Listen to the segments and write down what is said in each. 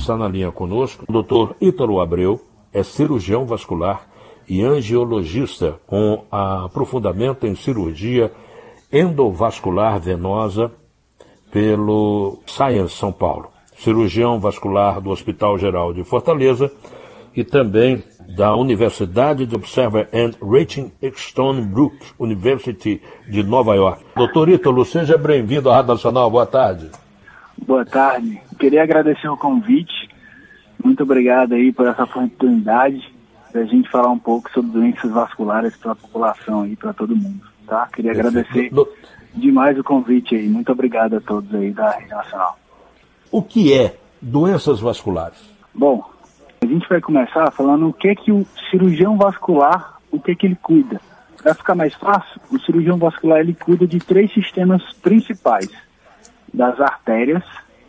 está na linha conosco o Dr. Ítalo Abreu, é cirurgião vascular e angiologista com aprofundamento em cirurgia endovascular venosa pelo Science São Paulo. Cirurgião vascular do Hospital Geral de Fortaleza e também da Universidade de Observer and Rating Stony Brook University de Nova York. Doutor Ítalo, seja bem-vindo à Rádio Nacional. Boa tarde. Boa tarde. Queria agradecer o convite. Muito obrigado aí por essa oportunidade da gente falar um pouco sobre doenças vasculares para a população aí, para todo mundo, tá? Queria agradecer demais o convite aí. Muito obrigado a todos aí da Rede Nacional. O que é doenças vasculares? Bom, a gente vai começar falando o que o cirurgião vascular, o que ele cuida. Para ficar mais fácil, o cirurgião vascular ele cuida de 3 sistemas principais: das artérias,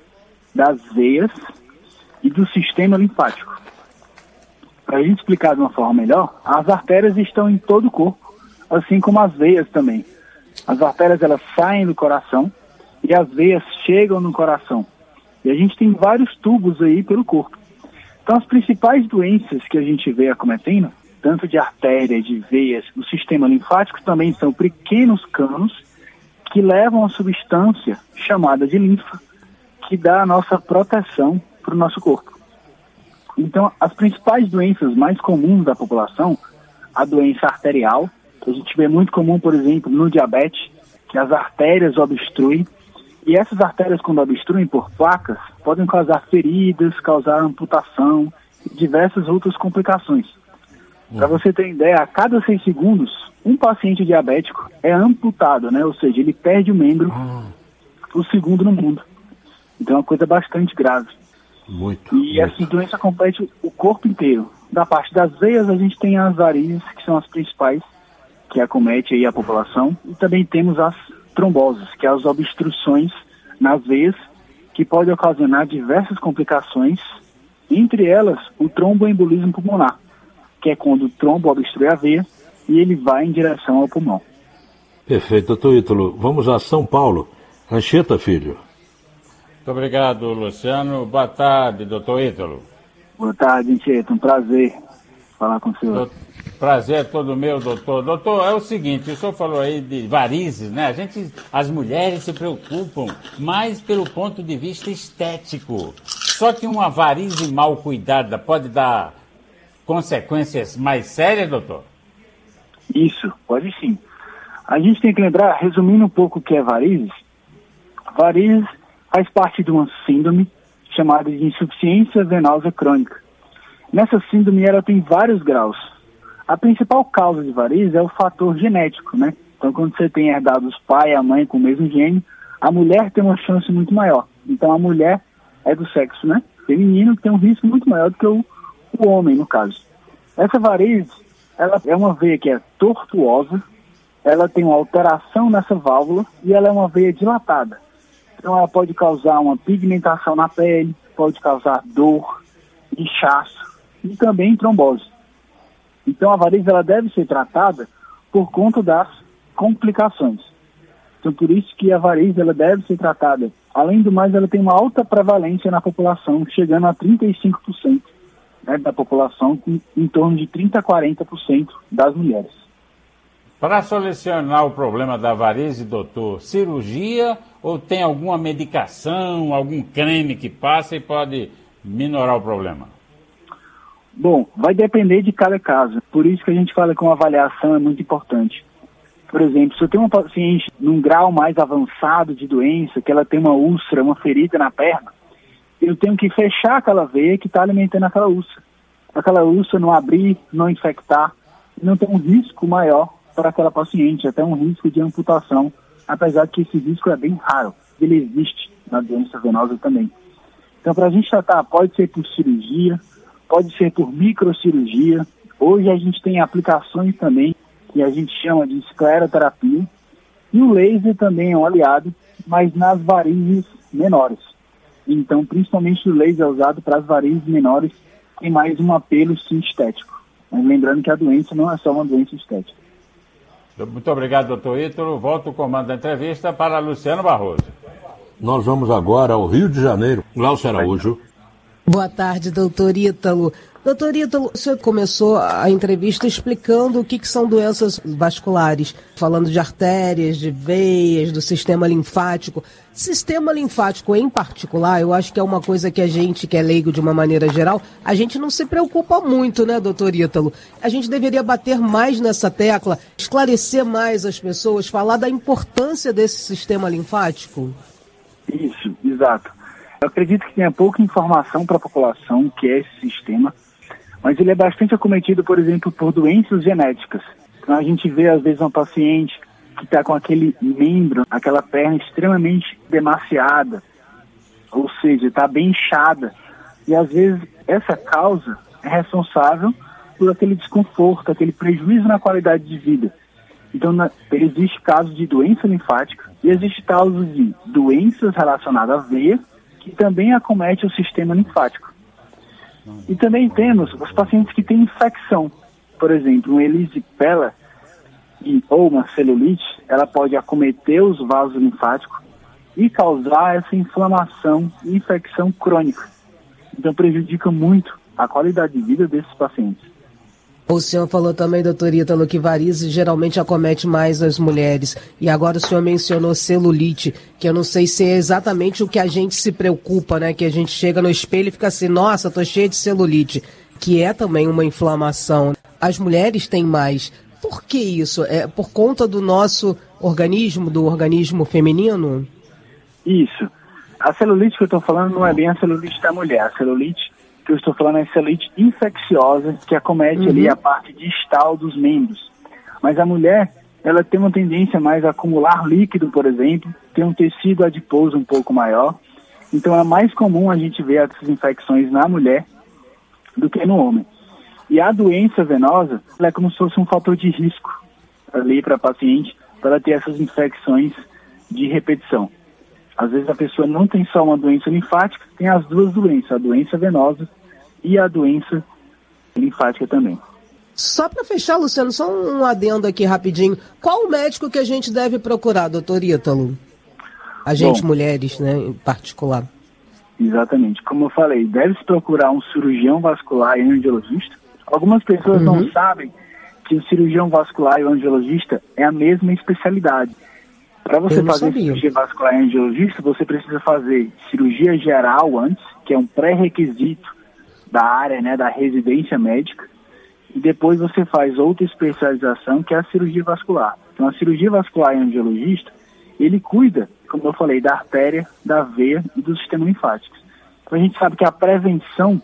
das veias e do sistema linfático. Para a gente explicar de uma forma melhor, as artérias estão em todo o corpo, assim como as veias também. As artérias elas saem do coração e as veias chegam no coração. E a gente tem vários tubos aí pelo corpo. Então as principais doenças que a gente vê acometendo, tanto de artéria, de veias, do sistema linfático, também são pequenos canos que levam a substância chamada de linfa, que dá a nossa proteção para o nosso corpo. Então, as principais doenças mais comuns da população, a doença arterial, que a gente vê muito comum, por exemplo, no diabetes, que as artérias obstruem, e essas artérias, quando obstruem por placas, podem causar feridas, causar amputação e diversas outras complicações. Para você ter ideia, a cada 6 segundos, um paciente diabético é amputado, né? Ou seja, ele perde o membro por segundo no mundo. Então é uma coisa bastante grave. Essa doença compete o corpo inteiro. Da parte das veias, a gente tem as varizes, que são as principais, que acomete aí a população. E também temos as tromboses, que são as obstruções nas veias, que podem ocasionar diversas complicações, entre elas o tromboembolismo pulmonar, que é quando o trombo obstrui a veia e ele vai em direção ao pulmão. Perfeito, doutor Ítalo. Vamos a São Paulo. Anchieta, filho. Muito obrigado, Luciano. Boa tarde, doutor Ítalo. Boa tarde, Anchieta. Um prazer falar com o senhor. Prazer é todo meu, doutor. Doutor, é o seguinte, o senhor falou aí de varizes, né? As mulheres se preocupam mais pelo ponto de vista estético. Só que uma varize mal cuidada pode dar consequências mais sérias, doutor? Isso, pode sim. A gente tem que lembrar, resumindo um pouco o que é varizes, varizes faz parte de uma síndrome chamada de insuficiência venosa crônica. Nessa síndrome ela tem vários graus. A principal causa de varizes é o fator genético, né? Então quando você tem herdado os pai e a mãe com o mesmo gene, a mulher tem uma chance muito maior. Então a mulher é do sexo, né, feminino, que tem um risco muito maior do que o homem, no caso. Essa varize, ela é uma veia que é tortuosa, ela tem uma alteração nessa válvula e ela é uma veia dilatada. Então ela pode causar uma pigmentação na pele, pode causar dor, inchaço e também trombose. Então a varize ela deve ser tratada por conta das complicações. Então por isso que a varize ela deve ser tratada. Além do mais, ela tem uma alta prevalência na população, chegando a 35%, né, da população, em torno de 30% a 40% das mulheres. Para solucionar o problema da varize, doutor, cirurgia ou tem alguma medicação, algum creme que passa e pode minorar o problema? Bom, vai depender de cada caso. Por isso que a gente fala que uma avaliação é muito importante. Por exemplo, se eu tenho uma paciente num grau mais avançado de doença, que ela tem uma úlcera, uma ferida na perna, eu tenho que fechar aquela veia que está alimentando aquela úlcera. Aquela úlcera não abrir, não infectar, não tem um risco maior para aquela paciente, até um risco de amputação, apesar que esse risco é bem raro. Ele existe na doença venosa também. Então, para a gente tratar, pode ser por cirurgia, pode ser por microcirurgia. Hoje a gente tem aplicações também que a gente chama de escleroterapia. E o laser também é um aliado, mas nas varizes menores. Então, principalmente o laser é usado para as varizes menores, tem mais um apelo sim estético. Mas lembrando que a doença não é só uma doença estética. Muito obrigado, doutor Ítalo. Volto o comando da entrevista para Luciano Barroso. Nós vamos agora ao Rio de Janeiro. Glaucio Araújo. Boa tarde, doutor Ítalo. Doutor Ítalo, o senhor começou a entrevista explicando o que são doenças vasculares, falando de artérias, de veias, do sistema linfático. Sistema linfático em particular, eu acho que é uma coisa que a gente, que é leigo de uma maneira geral, a gente não se preocupa muito, né, doutor Ítalo? A gente deveria bater mais nessa tecla, esclarecer mais as pessoas, falar da importância desse sistema linfático? Isso, exato. Eu acredito que tenha pouca informação para a população que é esse sistema, mas ele é bastante acometido, por exemplo, por doenças genéticas. Então a gente vê, às vezes, uma paciente que está com aquele membro, aquela perna extremamente demasiada, ou seja, está bem inchada. E, às vezes, essa causa é responsável por aquele desconforto, aquele prejuízo na qualidade de vida. Então, existe casos de doença linfática e existe casos de doenças relacionadas à veia, que também acomete o sistema linfático. E também temos os pacientes que têm infecção. Por exemplo, um erisipela ou uma celulite, ela pode acometer os vasos linfáticos e causar essa inflamação e infecção crônica. Então prejudica muito a qualidade de vida desses pacientes. O senhor falou também, doutor Ítalo, que varizes geralmente acomete mais as mulheres. E agora o senhor mencionou celulite, que eu não sei se é exatamente o que a gente se preocupa, né? Que a gente chega no espelho e fica assim, nossa, tô cheia de celulite, que é também uma inflamação. As mulheres têm mais. Por que isso? É por conta do nosso organismo, do organismo feminino? Isso. A celulite que eu estou falando não é bem a celulite da mulher. A celulite que eu estou falando é celulite infecciosa, que acomete ali a parte distal dos membros. Mas a mulher, ela tem uma tendência mais a acumular líquido, por exemplo, tem um tecido adiposo um pouco maior. Então é mais comum a gente ver essas infecções na mulher do que no homem. E a doença venosa, ela é como se fosse um fator de risco ali para a paciente, para ela ter essas infecções de repetição. Às vezes a pessoa não tem só uma doença linfática, tem as duas doenças, a doença venosa e a doença linfática também. Só para fechar, Luciano, só um adendo aqui rapidinho. Qual o médico que a gente deve procurar, doutor Ítalo? A gente, mulheres, né, em particular. Exatamente. Como eu falei, deve-se procurar um cirurgião vascular e angiologista. Algumas pessoas não sabem que o cirurgião vascular e o angiologista é a mesma especialidade. Para você fazer cirurgia vascular e angiologista, você precisa fazer cirurgia geral antes, que é um pré-requisito da área, né, da residência médica, e depois você faz outra especialização, que é a cirurgia vascular. Então, a cirurgia vascular e angiologista, ele cuida, como eu falei, da artéria, da veia e do sistema linfático. Então, a gente sabe que a prevenção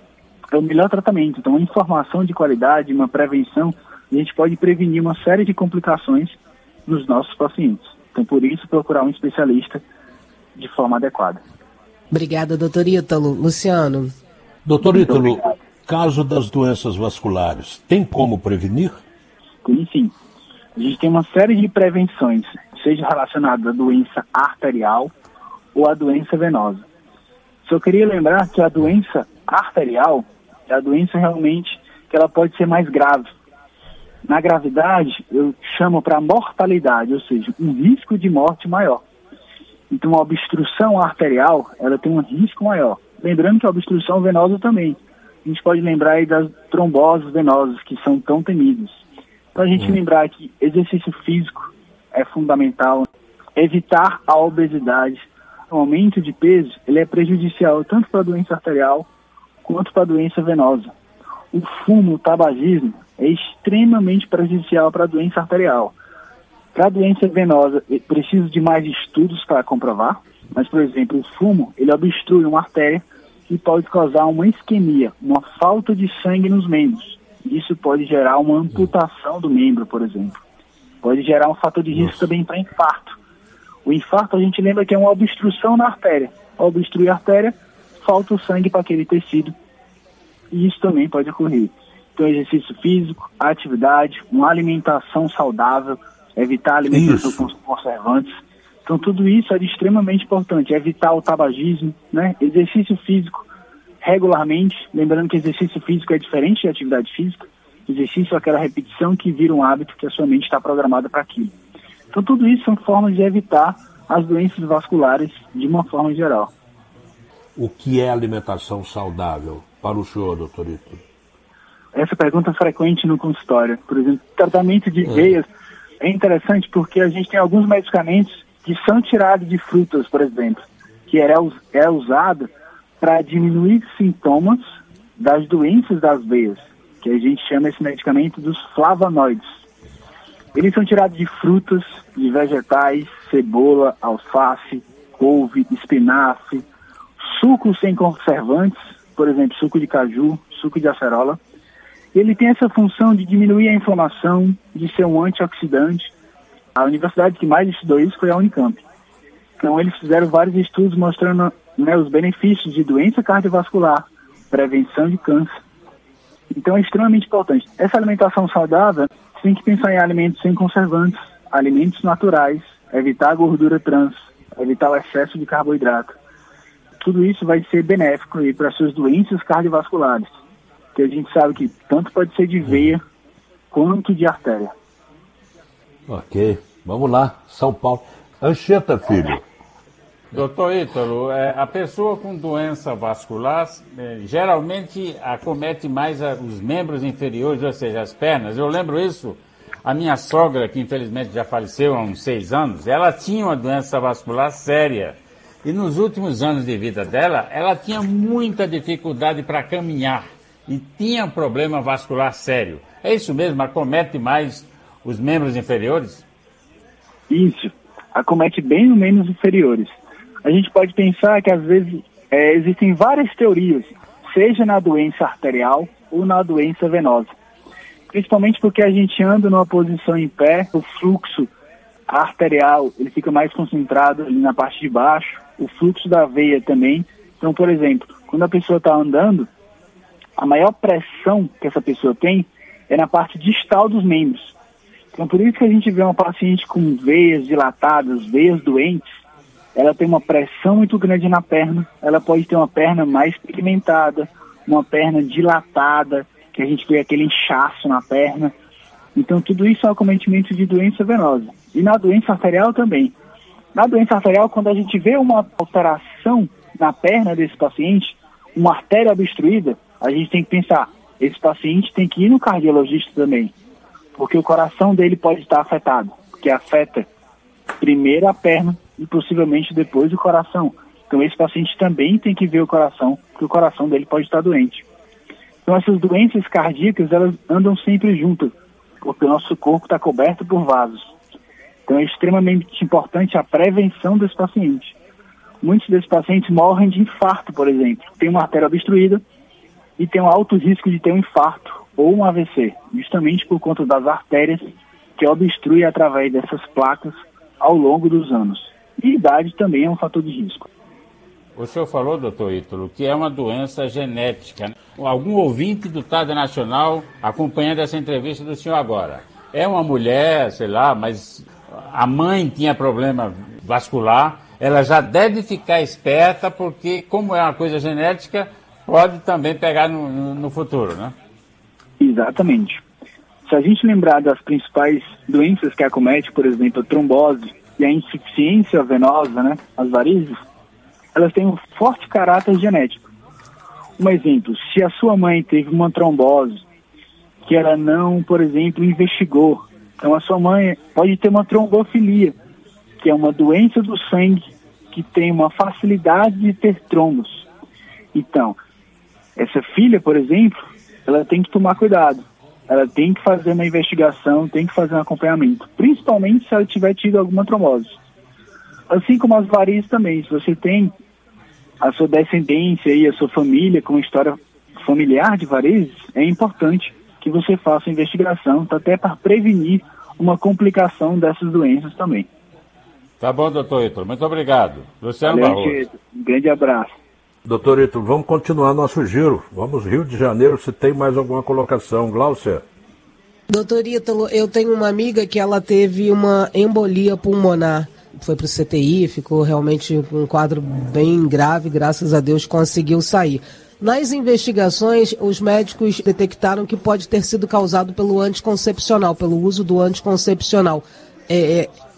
é o melhor tratamento. Então, uma informação de qualidade, uma prevenção, a gente pode prevenir uma série de complicações nos nossos pacientes. Então, por isso, procurar um especialista de forma adequada. Obrigada, doutor Ítalo. Luciano. Doutor Ítalo, caso das doenças vasculares, tem como prevenir? Tem sim. A gente tem uma série de prevenções, seja relacionada à doença arterial ou à doença venosa. Só queria lembrar que a doença arterial é a doença realmente que ela pode ser mais grave. Na gravidade, eu chamo para mortalidade, ou seja, um risco de morte maior. Então, a obstrução arterial, ela tem um risco maior. Lembrando que a obstrução venosa também. A gente pode lembrar aí das tromboses venosas, que são tão temidas. Então, a gente lembrar que exercício físico é fundamental. Evitar a obesidade. O aumento de peso, ele é prejudicial tanto para a doença arterial quanto para a doença venosa. O fumo, o tabagismo, é extremamente prejudicial para a doença arterial. Para a doença venosa, preciso de mais estudos para comprovar, mas, por exemplo, o fumo, ele obstrui uma artéria e pode causar uma isquemia, uma falta de sangue nos membros. Isso pode gerar uma amputação do membro, por exemplo. Pode gerar um fator de risco também para infarto. O infarto, a gente lembra que é uma obstrução na artéria. Ao obstruir a artéria, falta o sangue para aquele tecido. E isso também pode ocorrer. Então, exercício físico, atividade, uma alimentação saudável, evitar a alimentação com conservantes. Então, tudo isso é extremamente importante. Evitar o tabagismo, né? Exercício físico regularmente. Lembrando que exercício físico é diferente de atividade física. Exercício é aquela repetição que vira um hábito que a sua mente está programada para aquilo. Então, tudo isso são formas de evitar as doenças vasculares de uma forma geral. o que é alimentação saudável para o senhor, doutor Ítalo? Essa pergunta é frequente no consultório. Por exemplo, tratamento de veias é interessante porque a gente tem alguns medicamentos que são tirados de frutas, por exemplo, que é usado para diminuir sintomas das doenças das veias, que a gente chama esse medicamento dos flavonoides. Eles são tirados de frutas, de vegetais, cebola, alface, couve, espinafre, sucos sem conservantes, por exemplo, suco de caju, suco de acerola. Ele tem essa função de diminuir a inflamação, de ser um antioxidante. A universidade que mais estudou isso foi a Unicamp. Então eles fizeram vários estudos mostrando, né, os benefícios de doença cardiovascular, prevenção de câncer. Então é extremamente importante. Essa alimentação saudável, você tem que pensar em alimentos sem conservantes, alimentos naturais, evitar a gordura trans, evitar o excesso de carboidrato. Tudo isso vai ser benéfico para as suas doenças cardiovasculares, que a gente sabe que tanto pode ser de veia quanto de artéria. Ok, vamos lá, São Paulo. Anchieta, filho. Doutor Ítalo, a pessoa com doença vascular geralmente acomete mais os membros inferiores, ou seja, as pernas. Eu lembro isso, a minha sogra, que infelizmente já faleceu há uns 6 anos, ela tinha uma doença vascular séria. E nos últimos anos de vida dela, ela tinha muita dificuldade para caminhar e tinha um problema vascular sério. É isso mesmo? Acomete mais os membros inferiores? Isso, acomete bem os membros inferiores. A gente pode pensar que às vezes existem várias teorias, seja na doença arterial ou na doença venosa. Principalmente porque a gente anda numa posição em pé, o fluxo arterial ele fica mais concentrado ali na parte de baixo, o fluxo da veia também. Então, por exemplo, quando a pessoa está andando, a maior pressão que essa pessoa tem é na parte distal dos membros. Então, por isso que a gente vê uma paciente com veias dilatadas, veias doentes, ela tem uma pressão muito grande na perna, ela pode ter uma perna mais pigmentada, uma perna dilatada, que a gente vê aquele inchaço na perna. Então, tudo isso é acometimento de doença venosa. E na doença arterial também. Na doença arterial, quando a gente vê uma alteração na perna desse paciente, uma artéria obstruída, a gente tem que pensar, esse paciente tem que ir no cardiologista também, porque o coração dele pode estar afetado, que afeta primeiro a perna e possivelmente depois o coração. Então esse paciente também tem que ver o coração, porque o coração dele pode estar doente. Então essas doenças cardíacas, elas andam sempre juntas, porque o nosso corpo está coberto por vasos. Então é extremamente importante a prevenção desse paciente. Muitos desses pacientes morrem de infarto, por exemplo. Tem uma artéria obstruída e tem um alto risco de ter um infarto ou um AVC, justamente por conta das artérias que obstruem através dessas placas ao longo dos anos. E idade também é um fator de risco. O senhor falou, doutor Ítalo, que é uma doença genética, né? Algum ouvinte do Tarde Nacional acompanhando essa entrevista do senhor agora. É uma mulher, sei lá, mas a mãe tinha problema vascular, ela já deve ficar esperta porque, como é uma coisa genética, pode também pegar no futuro, né? Exatamente. Se a gente lembrar das principais doenças que acomete, por exemplo, a trombose e a insuficiência venosa, né, as varizes, elas têm um forte caráter genético. Um exemplo, se a sua mãe teve uma trombose que ela não, por exemplo, investigou, então a sua mãe pode ter uma trombofilia, que é uma doença do sangue que tem uma facilidade de ter trombos. Então, essa filha, por exemplo, ela tem que tomar cuidado. Ela tem que fazer uma investigação, tem que fazer um acompanhamento, principalmente se ela tiver tido alguma trombose. Assim como as varizes também, se você tem a sua descendência e a sua família com história familiar de varizes, é importante que você faça a investigação, até para prevenir uma complicação dessas doenças também. Tá bom, doutor Ítalo, muito obrigado. Luciano Barroso. Um grande abraço. Doutor Ítalo, vamos continuar nosso giro. Vamos Rio de Janeiro, se tem mais alguma colocação. Gláucia. Doutor Ítalo, eu tenho uma amiga que ela teve uma embolia pulmonar. Foi para o CTI, ficou realmente com um quadro bem grave, graças a Deus conseguiu sair. Nas investigações, os médicos detectaram que pode ter sido causado pelo anticoncepcional, pelo uso do anticoncepcional.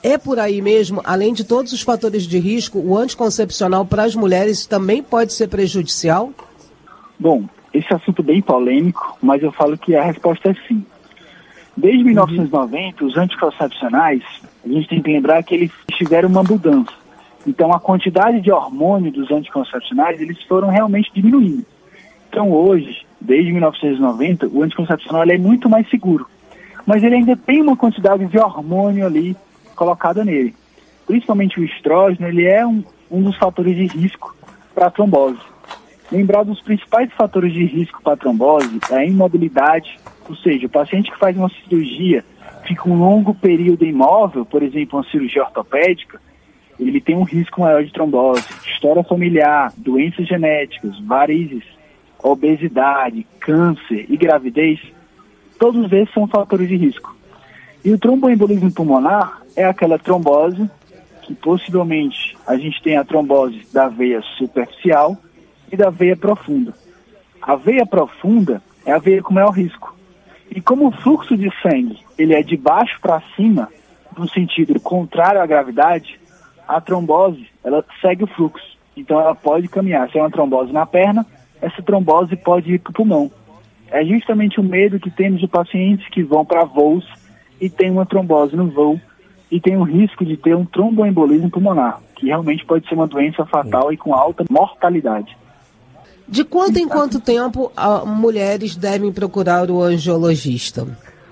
É por aí mesmo, além de todos os fatores de risco, o anticoncepcional para as mulheres também pode ser prejudicial? Bom, esse assunto é bem polêmico, mas eu falo que a resposta é sim. Desde 1990, os anticoncepcionais, a gente tem que lembrar que eles tiveram uma mudança. Então, a quantidade de hormônio dos anticoncepcionais, eles foram realmente diminuindo. Então, hoje, desde 1990, o anticoncepcional ele é muito mais seguro. Mas ele ainda tem uma quantidade de hormônio ali colocada nele. Principalmente o estrógeno, ele é um dos fatores de risco para a trombose. Lembrar dos principais fatores de risco para a trombose é a imobilidade, ou seja, o paciente que faz uma cirurgia, fica um longo período imóvel, por exemplo, uma cirurgia ortopédica, ele tem um risco maior de trombose. História familiar, doenças genéticas, varizes, obesidade, câncer e gravidez, todos esses são fatores de risco. E o tromboembolismo pulmonar é aquela trombose que possivelmente a gente tem a trombose da veia superficial e da veia profunda. A veia profunda é a veia com maior risco. E como o fluxo de sangue ele é de baixo para cima, no sentido contrário à gravidade, a trombose ela segue o fluxo. Então ela pode caminhar. Se é uma trombose na perna, essa trombose pode ir para o pulmão. É justamente o medo que temos de pacientes que vão para voos e tem uma trombose no voo e tem o risco de ter um tromboembolismo pulmonar, que realmente pode ser uma doença fatal e com alta mortalidade. De quanto em quanto tempo mulheres devem procurar o angiologista?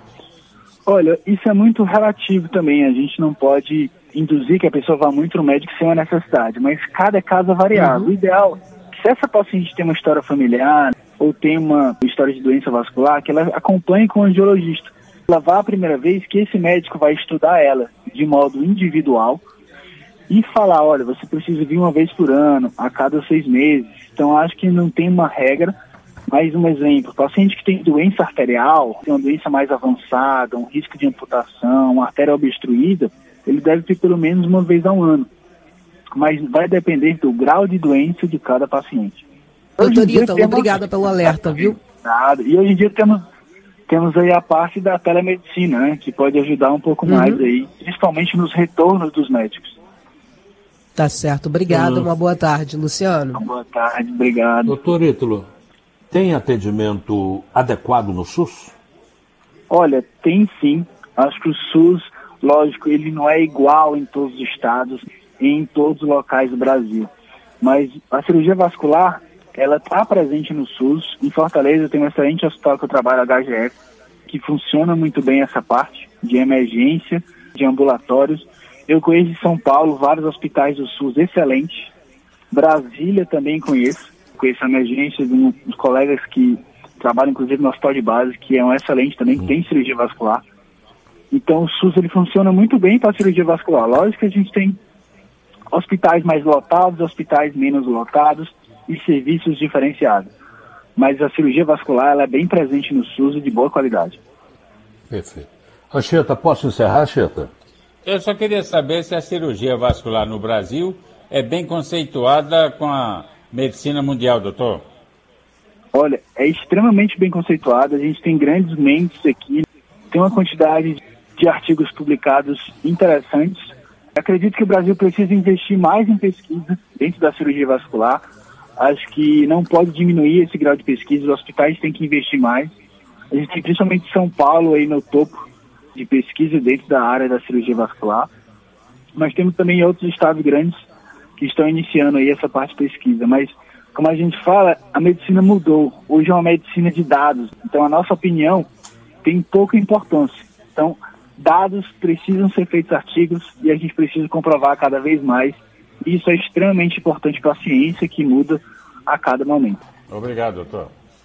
Olha, isso é muito relativo também. A gente não pode induzir que a pessoa vá muito no médico sem uma necessidade, mas cada caso é variado. O ideal, se essa paciente tem uma história familiar ou tem uma história de doença vascular, que ela acompanhe com o angiologista. Ela vá a primeira vez que esse médico vai estudar ela de modo individual e falar, olha, você precisa vir uma vez por ano, a cada 6 meses. Então, acho que não tem uma regra, mas um exemplo, paciente que tem doença arterial, tem uma doença mais avançada, um risco de amputação, uma artéria obstruída, ele deve ter pelo menos uma vez ao ano. Mas vai depender do grau de doença de cada paciente. Doutor Ítalo, obrigada pelo alerta, viu? Nada. E hoje em dia temos aí a parte da telemedicina, né, que pode ajudar um pouco mais aí, principalmente nos retornos dos médicos. Tá certo, obrigado, uma boa tarde, Luciano. Uma boa tarde, obrigado. Doutor Ítalo, tem atendimento adequado no SUS? Olha, tem sim. Acho que o SUS, lógico, ele não é igual em todos os estados e em todos os locais do Brasil. Mas a cirurgia vascular, ela está presente no SUS. Em Fortaleza tem um excelente hospital que eu trabalho, HGF, que funciona muito bem essa parte de emergência, de ambulatórios. Eu conheço em São Paulo vários hospitais do SUS excelentes. Brasília também conheço a emergência de uns colegas que trabalham inclusive no hospital de base, que é um excelente também, que tem cirurgia vascular. Então o SUS ele funciona muito bem para a cirurgia vascular. Lógico que a gente tem hospitais mais lotados, hospitais menos lotados e serviços diferenciados. Mas a cirurgia vascular ela é bem presente no SUS e de boa qualidade. Perfeito. Anchieta, posso encerrar, Anchieta? Eu só queria saber se a cirurgia vascular no Brasil é bem conceituada com a medicina mundial, doutor. Olha, é extremamente bem conceituada. A gente tem grandes mentes aqui, tem uma quantidade de artigos publicados interessantes. Acredito que o Brasil precisa investir mais em pesquisa dentro da cirurgia vascular. Acho que não pode diminuir esse grau de pesquisa, os hospitais têm que investir mais. A gente tem principalmente São Paulo aí no topo de pesquisa dentro da área da cirurgia vascular, mas temos também outros estados grandes que estão iniciando aí essa parte de pesquisa, mas como a gente fala, a medicina mudou, hoje é uma medicina de dados, então a nossa opinião tem pouca importância, então dados precisam ser feitos artigos e a gente precisa comprovar cada vez mais, e isso é extremamente importante para a ciência que muda a cada momento. Obrigado, doutor.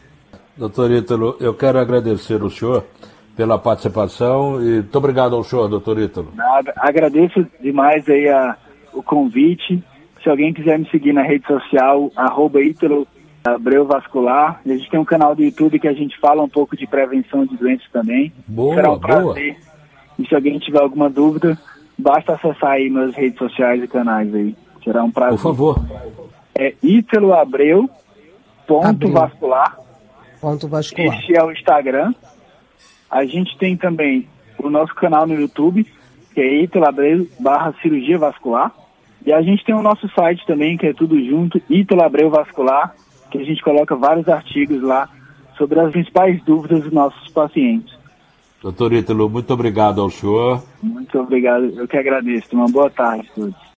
Doutor Ítalo, eu quero agradecer o senhor pela participação e muito obrigado ao senhor, doutor Ítalo. Agradeço demais aí o convite. Se alguém quiser me seguir na rede social, @Ítalo Abreu Vascular. A gente tem um canal do YouTube que a gente fala um pouco de prevenção de doenças também. Boa, será um prazer. Boa. E se alguém tiver alguma dúvida, basta acessar aí minhas redes sociais e canais aí. Será um prazer. Por favor. É Ítalo Abreu, _vascular. _vascular. Este é o Instagram. A gente tem também o nosso canal no YouTube, que é Ítalo Abreu/cirurgia vascular. E a gente tem o nosso site também, que é tudo junto, Ítalo Abreu Vascular, que a gente coloca vários artigos lá sobre as principais dúvidas dos nossos pacientes. Doutor Ítalo, muito obrigado ao senhor. Muito obrigado, eu que agradeço. Uma boa tarde a todos.